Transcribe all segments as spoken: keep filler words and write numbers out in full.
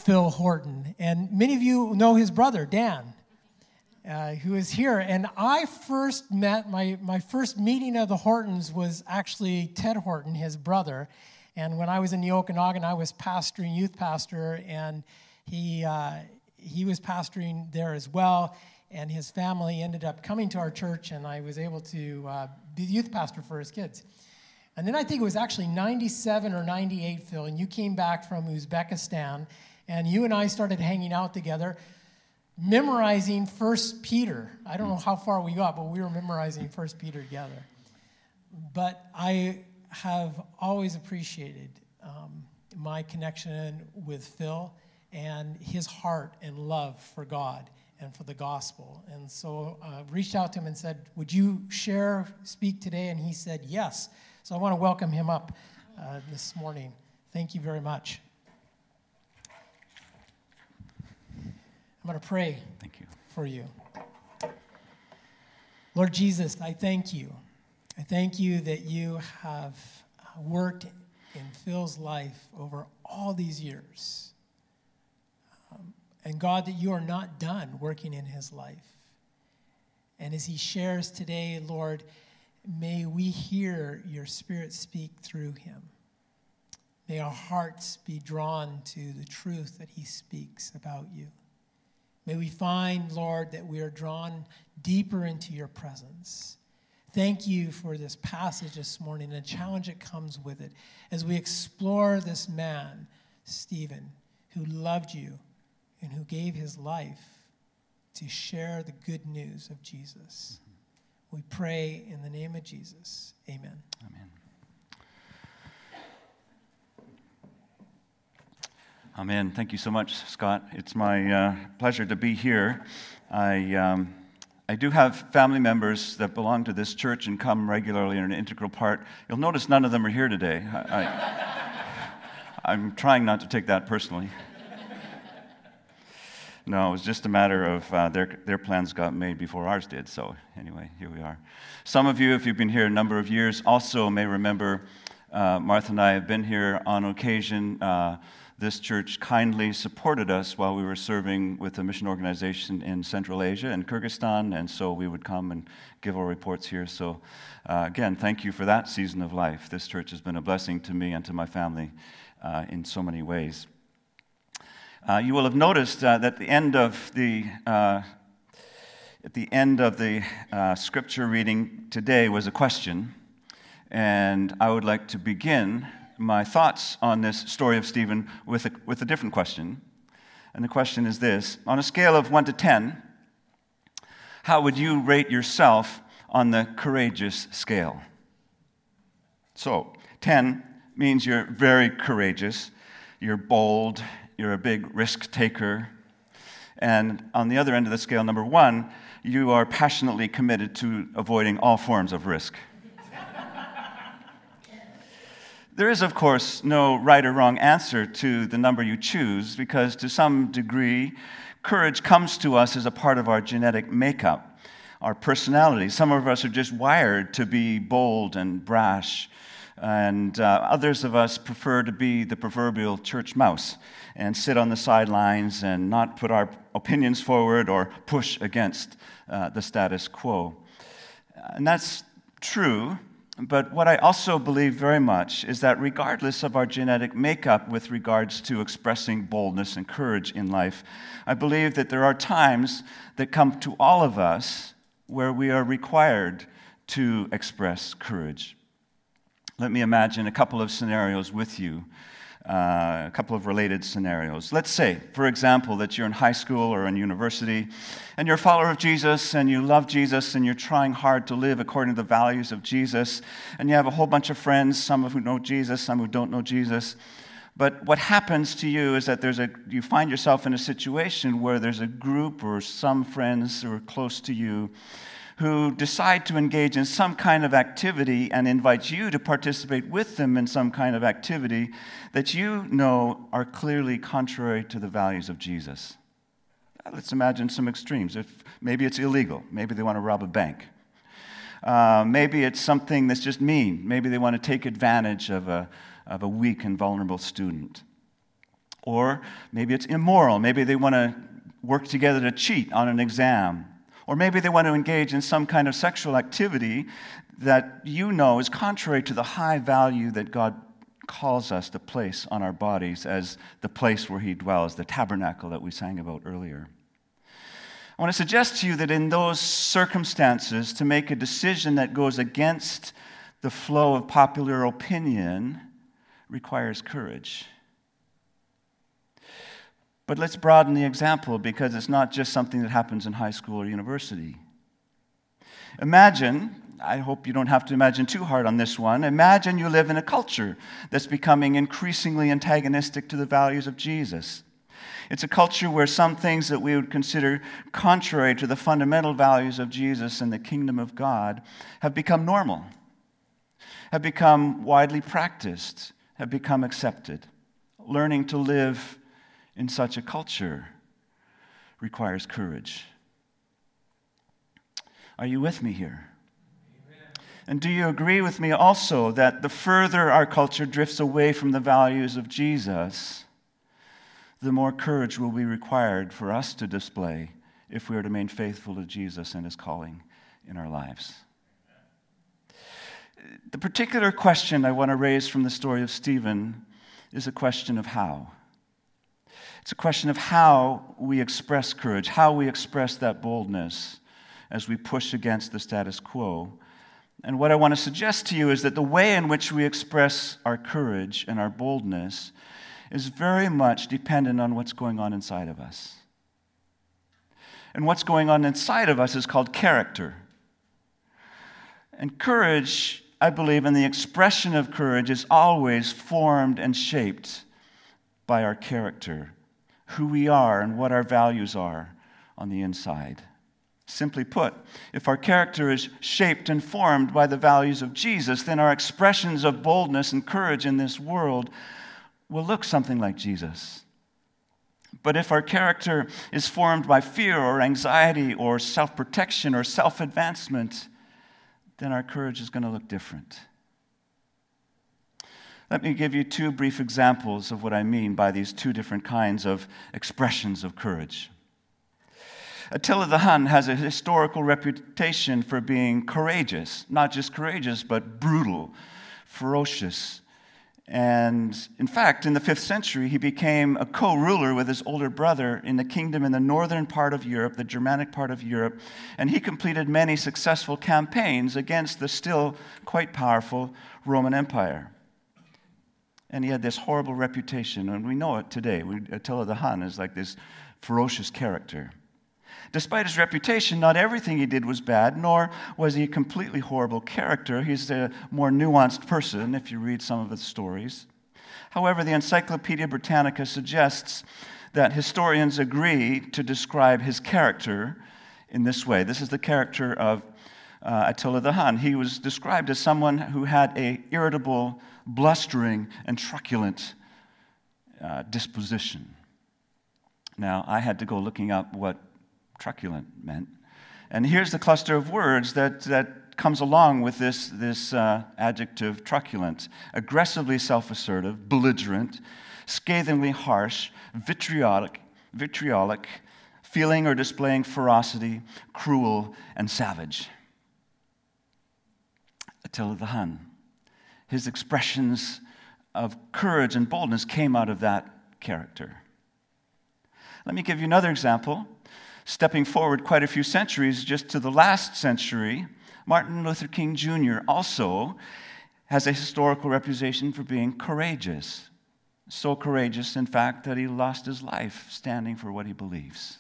Phil Horton, and many of you know his brother, Dan, uh, who is here. And I first met, my, my first meeting of the Hortons was actually Ted Horton, his brother. And when I was in the Okanagan, I was pastoring, youth pastor, and he uh, he was pastoring there as well. And his family ended up coming to our church, and I was able to uh, be the youth pastor for his kids. And then I think it was actually ninety-seven or ninety-eight, Phil, and you came back from Uzbekistan, and you and I started hanging out together, memorizing First Peter. I don't know how far we got, but we were memorizing First Peter together. But I have always appreciated um, my connection with Phil and his heart and love for God and for the gospel. And so I uh, reached out to him and said, would you share, speak today? And he said yes. So I want to welcome him up uh, this morning. Thank you very much. I'm going to pray thank you. for you. Lord Jesus, I thank you. I thank you that you have worked in Phil's life over all these years. Um, and God, that you are not done working in his life. And as he shares today, Lord, may we hear your Spirit speak through him. May our hearts be drawn to the truth that he speaks about you. May we find, Lord, that we are drawn deeper into your presence. Thank you for this passage this morning and the challenge that comes with it as we explore this man, Stephen, who loved you and who gave his life to share the good news of Jesus. We pray in the name of Jesus. Amen. Amen. Amen. Thank you so much, Scott. It's my uh, pleasure to be here. I um, I do have family members that belong to this church and come regularly and are an integral part. You'll notice none of them are here today. I, I, I'm trying not to take that personally. No, it was just a matter of uh, their their plans got made before ours did. So anyway, here we are. Some of you, if you've been here a number of years, also may remember uh, Martha and I have been here on occasion. Uh, This church kindly supported us while we were serving with a mission organization in Central Asia and Kyrgyzstan, and so we would come and give our reports here. So, uh, again, thank you for that season of life. This church has been a blessing to me and to my family uh, in so many ways. Uh, you will have noticed uh, that the end of the uh, at the end of the uh, scripture reading today was a question, and I would like to begin my thoughts on this story of Stephen with a, with a different question. And the question is this: on a scale of one to ten, how would you rate yourself on the courageous scale? So, ten means you're very courageous, you're bold, you're a big risk taker. And on the other end of the scale, number one, you are passionately committed to avoiding all forms of risk. There is, of course, no right or wrong answer to the number you choose, because to some degree, courage comes to us as a part of our genetic makeup, our personality. Some of us are just wired to be bold and brash, and uh, others of us prefer to be the proverbial church mouse and sit on the sidelines and not put our opinions forward or push against uh, the status quo. And that's true. But what I also believe very much is that regardless of our genetic makeup with regards to expressing boldness and courage in life, I believe that there are times that come to all of us where we are required to express courage. Let me imagine a couple of scenarios with you. Uh, a couple of related scenarios. Let's say, for example, that you're in high school or in university, and you're a follower of Jesus, and you love Jesus, and you're trying hard to live according to the values of Jesus, and you have a whole bunch of friends, some of who know Jesus, some who don't know Jesus. But what happens to you is that there's a you find yourself in a situation where there's a group or some friends who are close to you who decide to engage in some kind of activity and invite you to participate with them in some kind of activity that you know are clearly contrary to the values of Jesus. Let's imagine some extremes. If maybe it's illegal. Maybe they want to rob a bank. Uh, maybe it's something that's just mean. Maybe they want to take advantage of a, of a weak and vulnerable student. Or maybe it's immoral. Maybe they want to work together to cheat on an exam. Or maybe they want to engage in some kind of sexual activity that you know is contrary to the high value that God calls us to place on our bodies as the place where he dwells, the tabernacle that we sang about earlier. I want to suggest to you that in those circumstances, to make a decision that goes against the flow of popular opinion requires courage. But let's broaden the example, because it's not just something that happens in high school or university. Imagine, I hope you don't have to imagine too hard on this one, imagine you live in a culture that's becoming increasingly antagonistic to the values of Jesus. It's a culture where some things that we would consider contrary to the fundamental values of Jesus and the kingdom of God have become normal, have become widely practiced, have become accepted. Learning to live in such a culture requires courage. Are you with me here? Amen. And do you agree with me also that the further our culture drifts away from the values of Jesus, the more courage will be required for us to display if we are to remain faithful to Jesus and his calling in our lives? The particular question I want to raise from the story of Stephen is a question of how. It's a question of how we express courage, how we express that boldness as we push against the status quo. And what I want to suggest to you is that the way in which we express our courage and our boldness is very much dependent on what's going on inside of us. And what's going on inside of us is called character. And courage, I believe, and the expression of courage is always formed and shaped by our character, who we are and what our values are on the inside. Simply put, if our character is shaped and formed by the values of Jesus, then our expressions of boldness and courage in this world will look something like Jesus. But if our character is formed by fear or anxiety or self-protection or self-advancement, then our courage is going to look different. Let me give you two brief examples of what I mean by these two different kinds of expressions of courage. Attila the Hun has a historical reputation for being courageous, not just courageous, but brutal, ferocious. And in fact, in the fifth century, he became a co-ruler with his older brother in the kingdom in the northern part of Europe, the Germanic part of Europe, and he completed many successful campaigns against the still quite powerful Roman Empire. And he had this horrible reputation, and we know it today. We, Attila the Hun is like this ferocious character. Despite his reputation, not everything he did was bad, nor was he a completely horrible character. He's a more nuanced person, if you read some of his stories. However, the Encyclopedia Britannica suggests that historians agree to describe his character in this way. This is the character of uh, Attila the Hun. He was described as someone who had an irritable, blustering, and truculent uh, disposition. Now, I had to go looking up what truculent meant. And here's the cluster of words that, that comes along with this, this uh, adjective truculent: aggressively self-assertive, belligerent, scathingly harsh, vitriolic, vitriolic, feeling or displaying ferocity, cruel, and savage. Attila the Hun. His expressions of courage and boldness came out of that character. Let me give you another example. Stepping forward quite a few centuries, just to the last century, Martin Luther King Junior also has a historical reputation for being courageous. So courageous, in fact, that he lost his life standing for what he believes.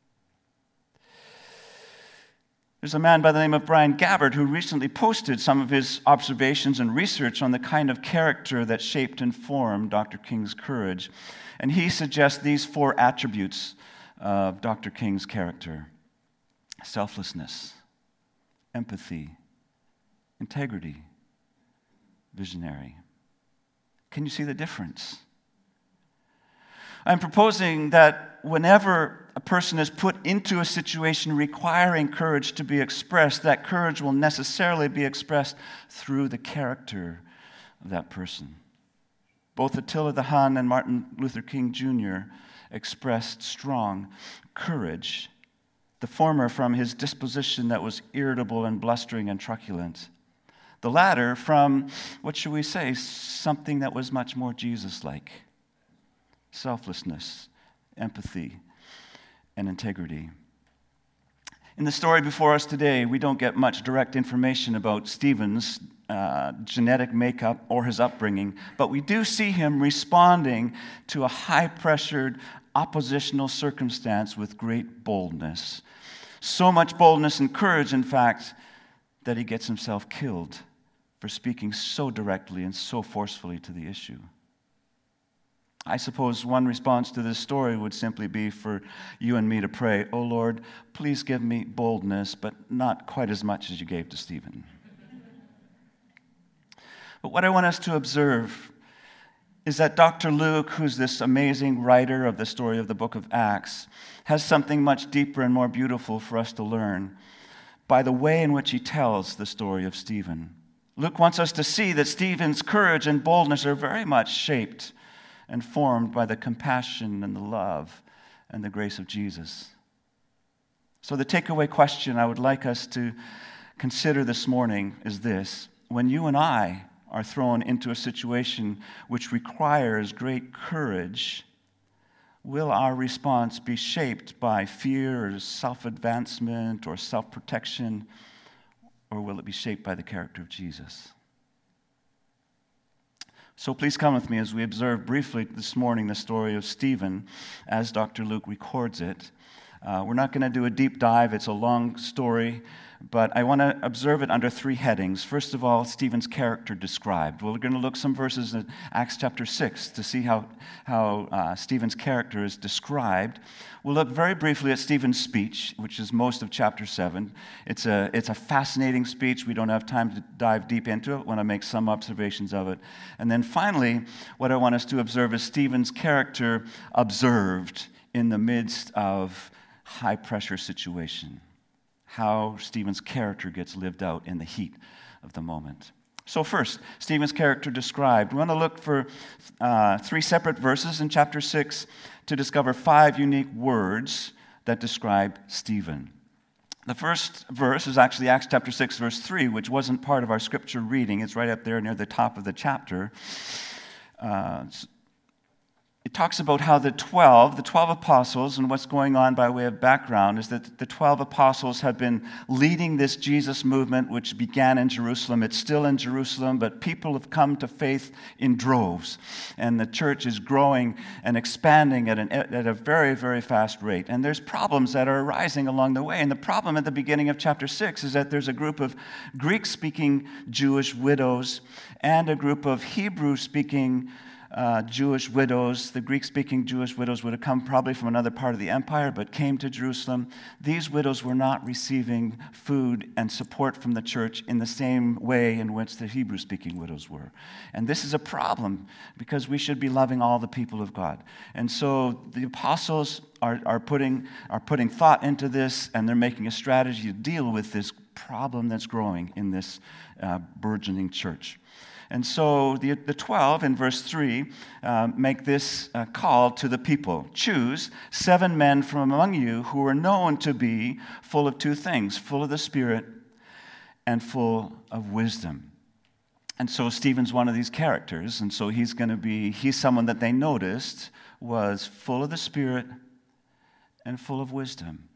There's a man by the name of Brian Gabbard who recently posted some of his observations and research on the kind of character that shaped and formed Doctor King's courage. And he suggests these four attributes of Doctor King's character: selflessness, empathy, integrity, visionary. Can you see the difference? I'm proposing that whenever a person is put into a situation requiring courage to be expressed, that courage will necessarily be expressed through the character of that person. Both Attila the Hun and Martin Luther King Junior expressed strong courage, the former from his disposition that was irritable and blustering and truculent, the latter from, what should we say, something that was much more Jesus-like: selflessness, empathy, and integrity. In the story before us today, we don't get much direct information about Stephen's uh, genetic makeup or his upbringing, but we do see him responding to a high-pressured, oppositional circumstance with great boldness. So much boldness and courage, in fact, that he gets himself killed for speaking so directly and so forcefully to the issue. I suppose one response to this story would simply be for you and me to pray, "Oh Lord, please give me boldness, but not quite as much as you gave to Stephen." But what I want us to observe is that Doctor Luke, who's this amazing writer of the story of the book of Acts, has something much deeper and more beautiful for us to learn by the way in which he tells the story of Stephen. Luke wants us to see that Stephen's courage and boldness are very much shaped and formed by the compassion and the love and the grace of Jesus. So the takeaway question I would like us to consider this morning is this: when you and I are thrown into a situation which requires great courage, will our response be shaped by fear or self-advancement or self-protection, or will it be shaped by the character of Jesus? So please come with me as we observe briefly this morning the story of Stephen as Doctor Luke records it. Uh, we're not going to do a deep dive. It's a long story, but I want to observe it under three headings. First of all, Stephen's character described. We're going to look some verses in Acts chapter six to see how, how uh, Stephen's character is described. We'll look very briefly at Stephen's speech, which is most of chapter seven. It's a, it's a fascinating speech. We don't have time to dive deep into it. I want to make some observations of it. And then finally, what I want us to observe is Stephen's character observed in the midst of high-pressure situation, how Stephen's character gets lived out in the heat of the moment. So first, Stephen's character described. We want to look for uh, three separate verses in chapter six to discover five unique words that describe Stephen. The first verse is actually Acts chapter six, verse three, which wasn't part of our scripture reading. It's right up there near the top of the chapter. Uh, It talks about how the twelve, the twelve apostles, and what's going on by way of background is that the twelve apostles have been leading this Jesus movement, which began in Jerusalem. It's still in Jerusalem, but people have come to faith in droves. And the church is growing and expanding at, an, at a very, very fast rate. And there's problems that are arising along the way. And the problem at the beginning of chapter six is that there's a group of Greek-speaking Jewish widows and a group of Hebrew-speaking Uh, Jewish widows. The Greek-speaking Jewish widows would have come probably from another part of the empire, but came to Jerusalem. These widows were not receiving food and support from the church in the same way in which the Hebrew-speaking widows were. And this is a problem because we should be loving all the people of God. And so the apostles are, are, putting, are putting thought into this, and they're making a strategy to deal with this problem that's growing in this uh, burgeoning church. And so the, the twelve in verse three uh, make this uh, call to the people. Choose seven men from among you who are known to be full of two things, full of the Spirit and full of wisdom. And so Stephen's one of these characters, and so he's going to be, he's someone that they noticed was full of the Spirit and full of wisdom.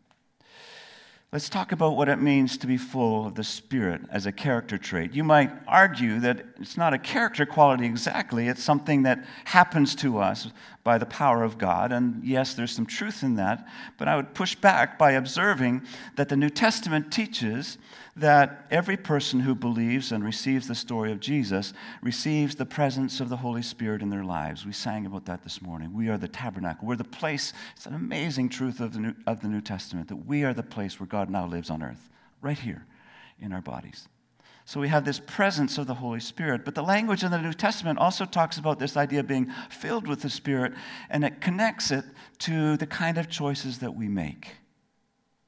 Let's talk about what it means to be full of the Spirit as a character trait. You might argue that it's not a character quality exactly, it's something that happens to us by the power of God. And yes, there's some truth in that, but I would push back by observing that the New Testament teaches that every person who believes and receives the story of Jesus receives the presence of the Holy Spirit in their lives. We sang about that this morning. We are the tabernacle. We're the place. It's an amazing truth of the New, of the New Testament, that we are the place where God now lives on earth, right here in our bodies. So we have this presence of the Holy Spirit. But the language in the New Testament also talks about this idea of being filled with the Spirit, and it connects it to the kind of choices that we make.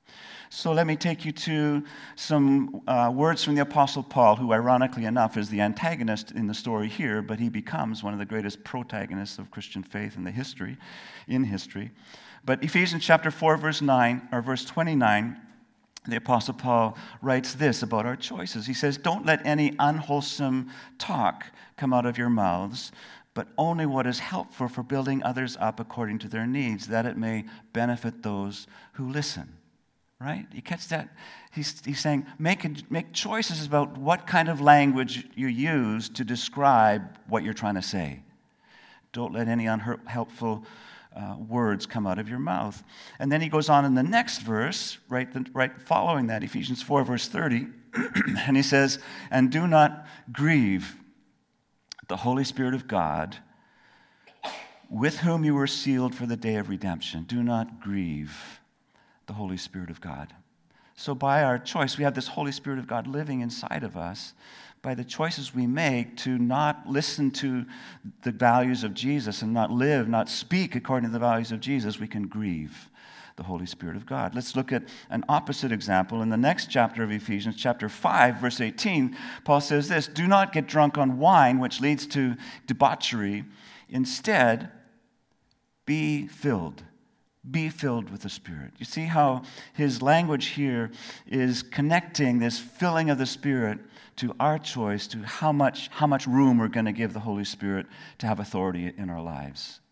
So let me take you to some uh, words from the Apostle Paul, who ironically enough is the antagonist in the story here, but he becomes one of the greatest protagonists of Christian faith in the history, in history. But Ephesians chapter four, verse nine, or verse twenty-nine, the Apostle Paul writes this about our choices. He says, "Don't let any unwholesome talk come out of your mouths, but only what is helpful for building others up according to their needs, that it may benefit those who listen." Right? You catch that? He's, he's saying, make, a, make choices about what kind of language you use to describe what you're trying to say. Don't let any unhelpful uh, words come out of your mouth. And then he goes on in the next verse, right, the, right following that, Ephesians four, verse thirty, and he says, "And do not grieve the Holy Spirit of God, with whom you were sealed for the day of redemption." Do not grieve the Holy Spirit of God. So by our choice, we have this Holy Spirit of God living inside of us. By the choices we make to not listen to the values of Jesus and not live, not speak according to the values of Jesus, we can grieve the Holy Spirit of God. Let's look at an opposite example. In the next chapter of Ephesians, chapter five, verse eighteen, Paul says this, "Do not get drunk on wine, which leads to debauchery. Instead, be filled. Be filled with the Spirit." You see how his language here is connecting this filling of the Spirit to our choice, to how much, how much room we're going to give the Holy Spirit to have authority in our lives.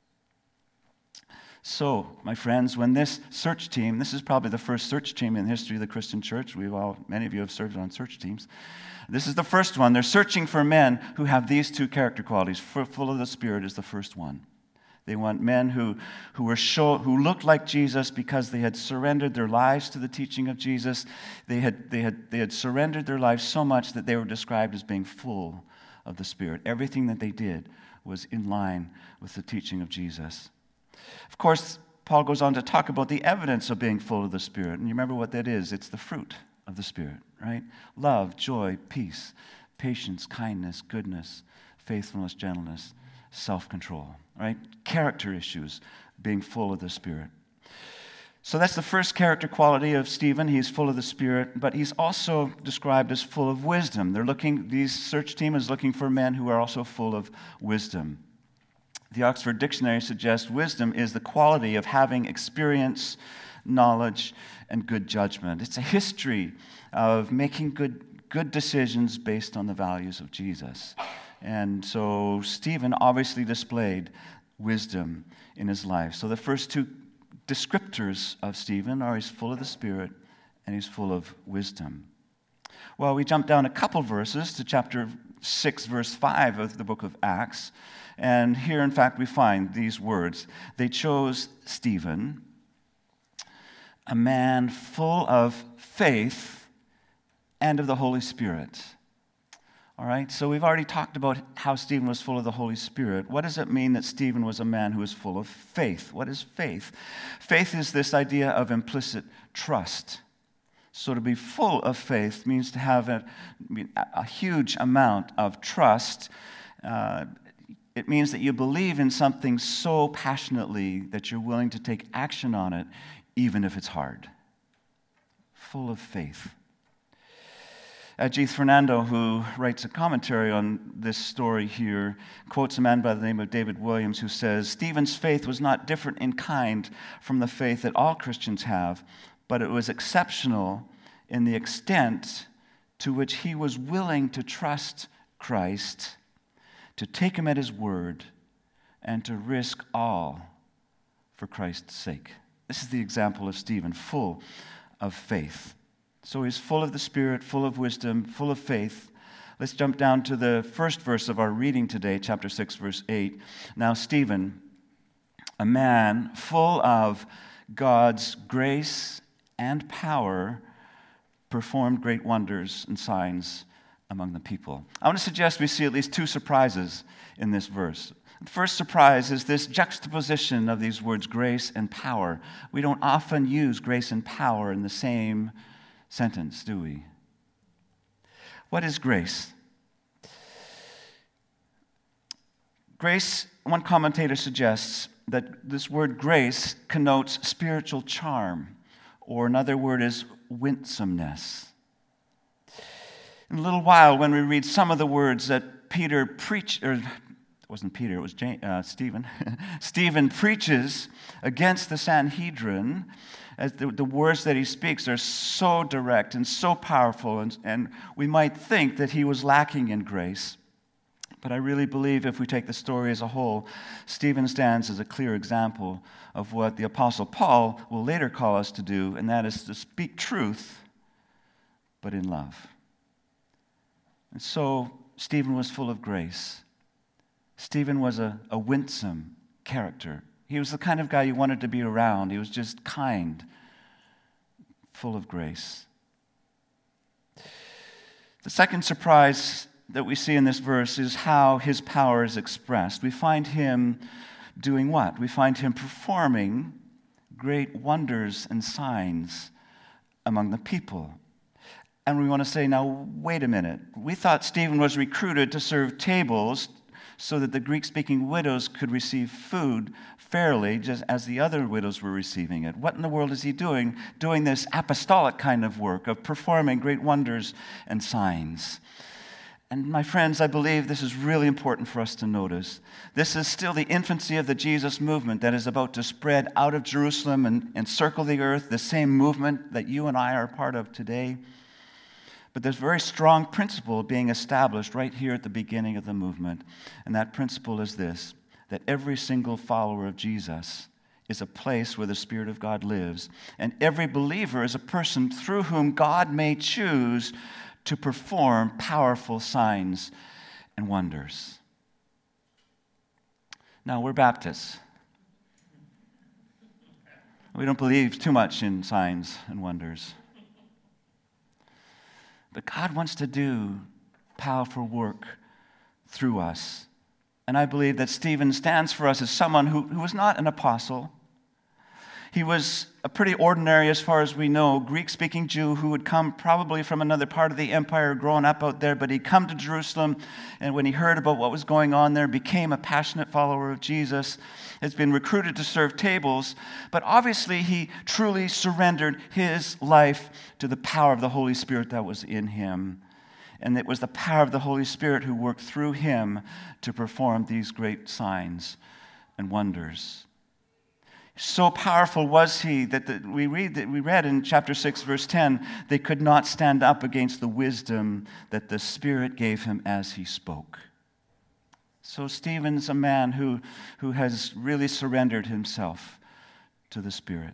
So, my friends, when this search team, this is probably the first search team in the history of the Christian church. We've all, many of you have served on search teams. This is the first one. They're searching for men who have these two character qualities. Full of the Spirit is the first one. They want men who, who were show, who looked like Jesus because they had surrendered their lives to the teaching of Jesus. They had, they had, they had surrendered their lives so much that they were described as being full of the Spirit. Everything that they did was in line with the teaching of Jesus. Of course, Paul goes on to talk about the evidence of being full of the Spirit. And you remember what that is? It's the fruit of the Spirit, right? Love, joy, peace, patience, kindness, goodness, faithfulness, gentleness, self-control, right? Character issues, being full of the Spirit. So that's the first character quality of Stephen. He's full of the Spirit, but he's also described as full of wisdom. They're looking, these search team is looking for men who are also full of wisdom. The Oxford Dictionary suggests wisdom is the quality of having experience, knowledge, and good judgment. It's a history of making good, good decisions based on the values of Jesus. And so Stephen obviously displayed wisdom in his life. So the first two descriptors of Stephen are he's full of the Spirit and he's full of wisdom. Well, we jump down a couple verses to chapter six, verse five of the book of Acts. And here, in fact, we find these words. "They chose Stephen, a man full of faith and of the Holy Spirit." All right, so we've already talked about how Stephen was full of the Holy Spirit. What does it mean that Stephen was a man who was full of faith? What is faith? Faith is this idea of implicit trust. So to be full of faith means to have a, a huge amount of trust. Uh, it means that you believe in something so passionately that you're willing to take action on it, even if it's hard. Full of faith. Ajith Fernando, who writes a commentary on this story here, quotes a man by the name of David Williams who says, "Stephen's faith was not different in kind from the faith that all Christians have, but it was exceptional in the extent to which he was willing to trust Christ, to take him at his word, and to risk all for Christ's sake." This is the example of Stephen, full of faith. So he's full of the Spirit, full of wisdom, full of faith. Let's jump down to the first verse of our reading today, chapter six, verse eight. "Now Stephen, a man full of God's grace and power, performed great wonders and signs among the people." I want to suggest we see at least two surprises in this verse. The first surprise is this juxtaposition of these words, grace and power. We don't often use grace and power in the same sentence, do we? What is grace? Grace, one commentator suggests that this word grace connotes spiritual charm or another word is winsomeness. In a little while, when we read some of the words that Peter preached, or it wasn't Peter, it was James, uh, Stephen. Stephen preaches against the Sanhedrin. As the, the words that he speaks are so direct and so powerful, and, and we might think that he was lacking in grace. But I really believe if we take the story as a whole, Stephen stands as a clear example of what the Apostle Paul will later call us to do, and that is to speak truth, but in love. And so Stephen was full of grace. Stephen was a, a winsome character. He was the kind of guy you wanted to be around. He was just kind, full of grace. The second surprise that we see in this verse is how his power is expressed. We find him doing what? We find him performing great wonders and signs among the people. And we want to say, now, wait a minute. We thought Stephen was recruited to serve tables so that the Greek-speaking widows could receive food fairly, just as the other widows were receiving it. What in the world is he doing, doing this apostolic kind of work of performing great wonders and signs? And my friends, I believe this is really important for us to notice. This is still the infancy of the Jesus movement that is about to spread out of Jerusalem and encircle the earth, the same movement that you and I are a part of today. But there's a very strong principle being established right here at the beginning of the movement. And that principle is this, that every single follower of Jesus is a place where the Spirit of God lives. And every believer is a person through whom God may choose to perform powerful signs and wonders. Now, we're Baptists. We don't believe too much in signs and wonders. But God wants to do powerful work through us. And I believe that Stephen stands for us as someone who, who was not an apostle. He was a pretty ordinary, as far as we know, Greek-speaking Jew who had come probably from another part of the empire, grown up out there, but he'd come to Jerusalem, and when he heard about what was going on there, became a passionate follower of Jesus, has been recruited to serve tables, but obviously he truly surrendered his life to the power of the Holy Spirit that was in him. And it was the power of the Holy Spirit who worked through him to perform these great signs and wonders. So powerful was he that the, we read that we read in chapter six, verse ten, they could not stand up against the wisdom that the Spirit gave him as he spoke. So Stephen's a man who, who has really surrendered himself to the Spirit.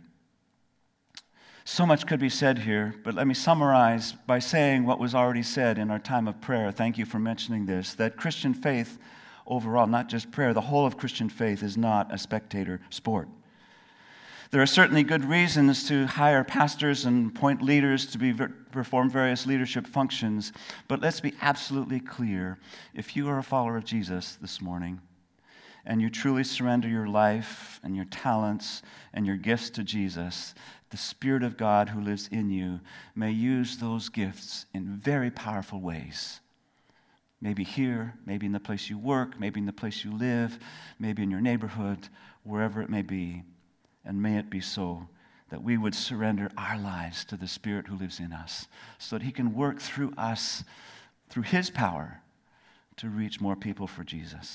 So much could be said here, but let me summarize by saying what was already said in our time of prayer. Thank you for mentioning this, that Christian faith overall, not just prayer, the whole of Christian faith is not a spectator sport. There are certainly good reasons to hire pastors and appoint leaders to be, perform various leadership functions, but let's be absolutely clear. If you are a follower of Jesus this morning, and you truly surrender your life and your talents and your gifts to Jesus, the Spirit of God who lives in you may use those gifts in very powerful ways. Maybe here, maybe in the place you work, maybe in the place you live, maybe in your neighborhood, wherever it may be. And may it be so that we would surrender our lives to the Spirit who lives in us so that he can work through us, through his power, to reach more people for Jesus.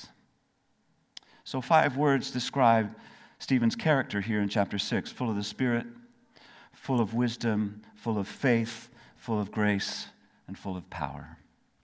So five words describe Stephen's character here in chapter six: full of the Spirit, full of wisdom, full of faith, full of grace, and full of power.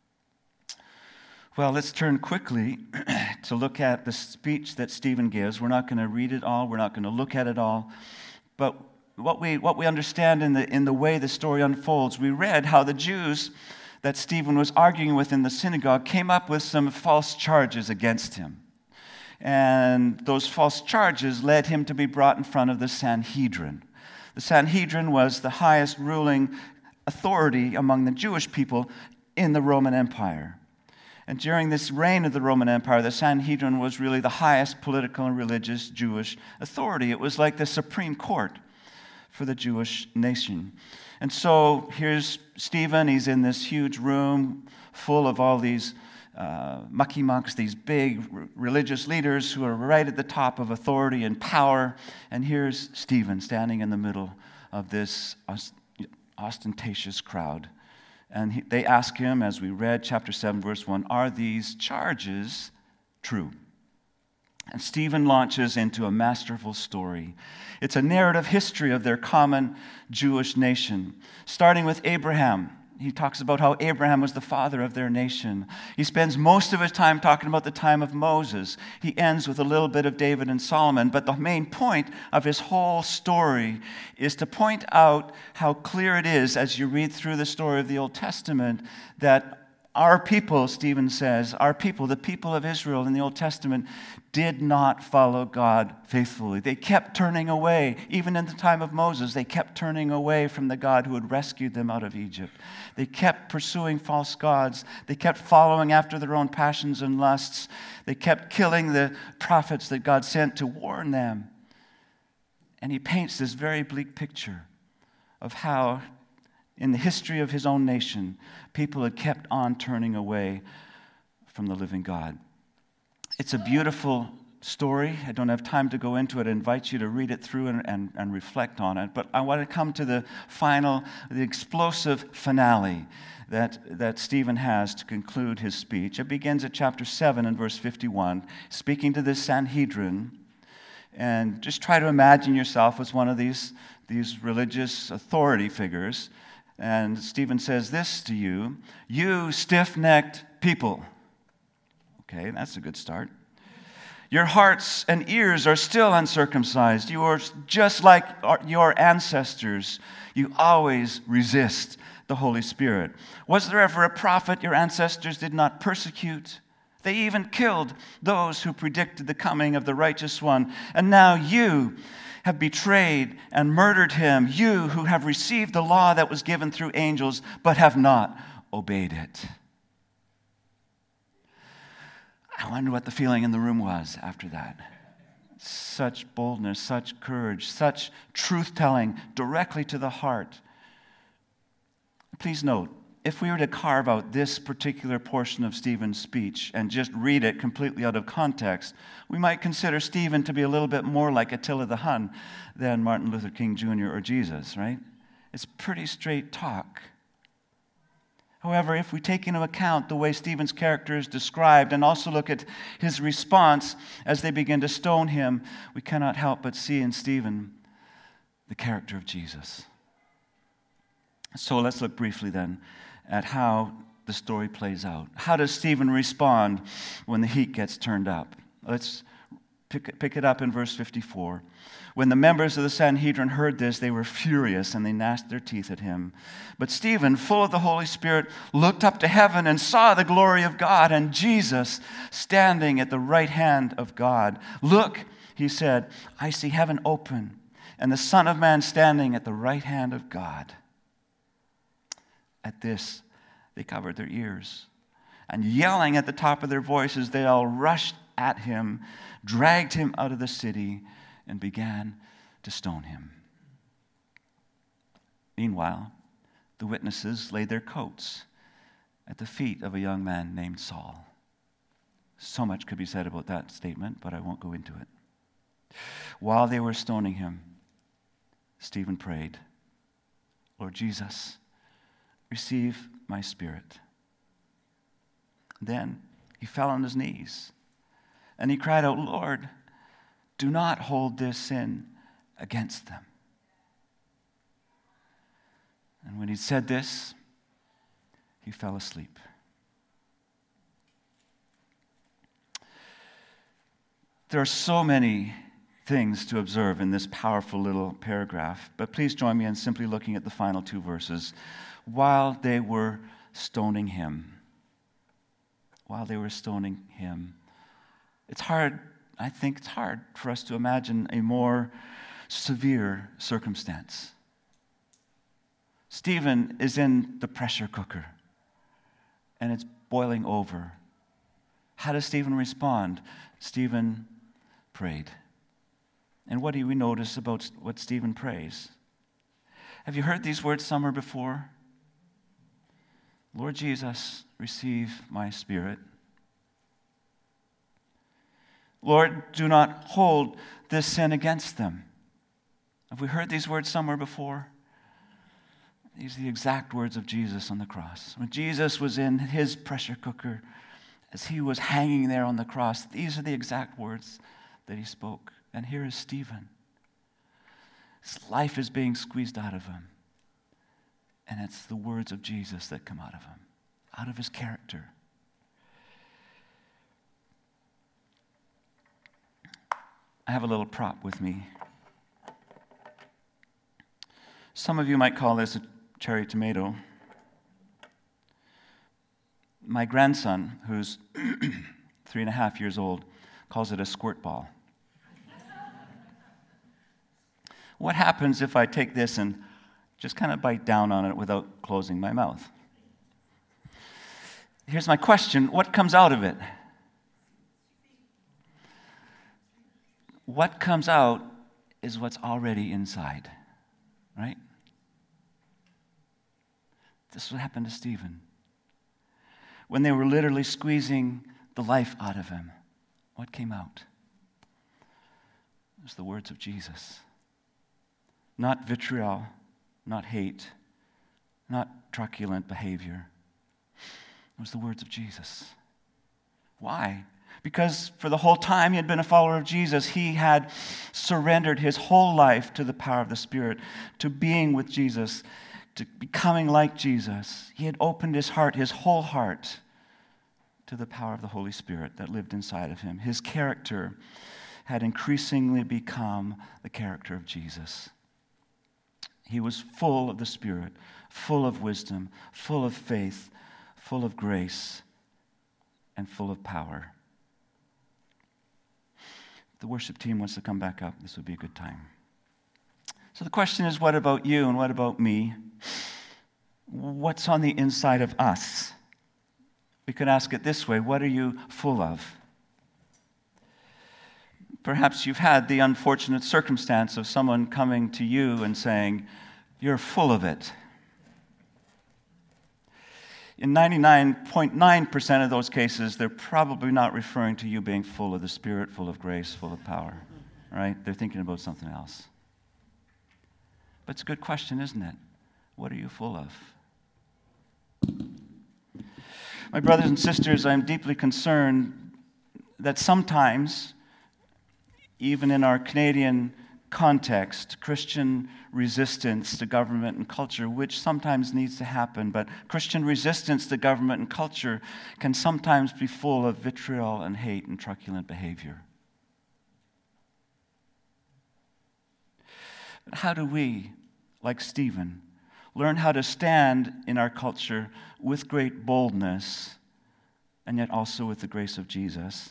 Well, let's turn quickly to look at the speech that Stephen gives. We're not going to read it all. We're not going to look at it all. But what we what we understand in the in the way the story unfolds, we read how the Jews that Stephen was arguing with in the synagogue came up with some false charges against him. And those false charges led him to be brought in front of the Sanhedrin. The Sanhedrin was the highest ruling authority among the Jewish people in the Roman Empire. And during this reign of the Roman Empire, the Sanhedrin was really the highest political and religious Jewish authority. It was like the Supreme Court for the Jewish nation. And so here's Stephen. He's in this huge room full of all these uh, mucky-mucks, these big r- religious leaders who are right at the top of authority and power. And here's Stephen standing in the middle of this ostentatious crowd. And he, they ask him, as we read chapter seven, verse one, are these charges true? And Stephen launches into a masterful story. It's a narrative history of their common Jewish nation, starting with Abraham. He talks about how Abraham was the father of their nation. He spends most of his time talking about the time of Moses. He ends with a little bit of David and Solomon, but the main point of his whole story is to point out how clear it is as you read through the story of the Old Testament that our people, Stephen says, our people, the people of Israel in the Old Testament, did not follow God faithfully. They kept turning away. Even in the time of Moses, they kept turning away from the God who had rescued them out of Egypt. They kept pursuing false gods. They kept following after their own passions and lusts. They kept killing the prophets that God sent to warn them. And he paints this very bleak picture of how, in the history of his own nation, people had kept on turning away from the living God. It's a beautiful story. I don't have time to go into it. I invite you to read it through and, and, and reflect on it. But I want to come to the final, the explosive finale that, that Stephen has to conclude his speech. It begins at chapter seven and verse fifty-one, speaking to this Sanhedrin. And just try to imagine yourself as one of these, these religious authority figures. And Stephen says this to you, you stiff-necked people. Okay, that's a good start. Your hearts and ears are still uncircumcised. You are just like your ancestors. You always resist the Holy Spirit. Was there ever a prophet your ancestors did not persecute? They even killed those who predicted the coming of the righteous one. And now you have betrayed and murdered him, you who have received the law that was given through angels, but have not obeyed it. I wonder what the feeling in the room was after that. Such boldness, such courage, such truth-telling directly to the heart. Please note, if we were to carve out this particular portion of Stephen's speech and just read it completely out of context, we might consider Stephen to be a little bit more like Attila the Hun than Martin Luther King Junior or Jesus, right? It's pretty straight talk. However, if we take into account the way Stephen's character is described and also look at his response as they begin to stone him, we cannot help but see in Stephen the character of Jesus. So let's look briefly then at how the story plays out. How does Stephen respond when the heat gets turned up? Let's pick, pick it up in verse fifty-four. When the members of the Sanhedrin heard this, they were furious and they gnashed their teeth at him. But Stephen, full of the Holy Spirit, looked up to heaven and saw the glory of God and Jesus standing at the right hand of God. Look, he said, I see heaven open and the Son of Man standing at the right hand of God. At this, they covered their ears. And yelling at the top of their voices, they all rushed at him, dragged him out of the city, and began to stone him. Meanwhile, the witnesses laid their coats at the feet of a young man named Saul. So much could be said about that statement, but I won't go into it. While they were stoning him, Stephen prayed, Lord Jesus, receive my spirit. Then he fell on his knees and he cried out, Lord, do not hold this sin against them. And when he said this, he fell asleep. There are so many things to observe in this powerful little paragraph, but please join me in simply looking at the final two verses. While they were stoning him, while they were stoning him, it's hard, I think it's hard for us to imagine a more severe circumstance. Stephen is in the pressure cooker, and it's boiling over. How does Stephen respond? Stephen prayed. And what do we notice about what Stephen prays? Have you heard these words somewhere before? Lord Jesus, receive my spirit. Lord, do not hold this sin against them. Have we heard these words somewhere before? These are the exact words of Jesus on the cross. When Jesus was in his pressure cooker, as he was hanging there on the cross, these are the exact words that he spoke. And here is Stephen. His life is being squeezed out of him. And it's the words of Jesus that come out of him, out of his character. I have a little prop with me. Some of you might call this a cherry tomato. My grandson, who's three and a half years old, calls it a squirt ball. What happens if I take this and just kind of bite down on it without closing my mouth? Here's my question. What comes out of it? What comes out is what's already inside, right? This is what happened to Stephen. When they were literally squeezing the life out of him, what came out? It was the words of Jesus. Not vitriol, not hate, not truculent behavior. It was the words of Jesus. Why? Because for the whole time he had been a follower of Jesus, he had surrendered his whole life to the power of the Spirit, to being with Jesus, to becoming like Jesus. He had opened his heart, his whole heart, to the power of the Holy Spirit that lived inside of him. His character had increasingly become the character of Jesus. He was full of the Spirit, full of wisdom, full of faith, full of grace, and full of power. If the worship team wants to come back up, this would be a good time. So the question is, what about you and what about me? What's on the inside of us? We could ask it this way: what are you full of? Perhaps you've had the unfortunate circumstance of someone coming to you and saying, "You're full of it." In ninety-nine point nine percent of those cases, they're probably not referring to you being full of the Spirit, full of grace, full of power, right? They're thinking about something else. But it's a good question, isn't it? What are you full of? My brothers and sisters, I'm deeply concerned that sometimes, even in our Canadian context, Christian resistance to government and culture, which sometimes needs to happen, but Christian resistance to government and culture can sometimes be full of vitriol and hate and truculent behavior. But how do we, like Stephen, learn how to stand in our culture with great boldness and yet also with the grace of Jesus?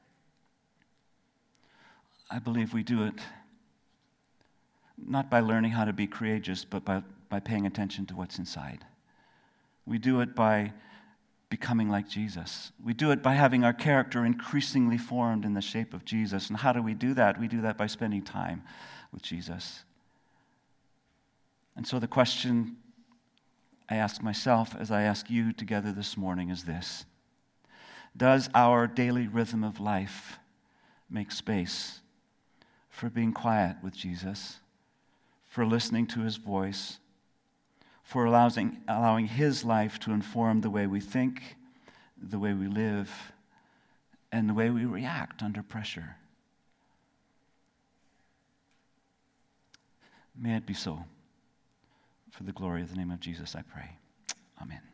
I believe we do it not by learning how to be courageous, but by, by paying attention to what's inside. We do it by becoming like Jesus. We do it by having our character increasingly formed in the shape of Jesus. And how do we do that? We do that by spending time with Jesus. And so the question I ask myself as I ask you together this morning is this: does our daily rhythm of life make space for being quiet with Jesus, for listening to his voice, for allowing, allowing his life to inform the way we think, the way we live, and the way we react under pressure? May it be so. For the glory of the name of Jesus, I pray. Amen.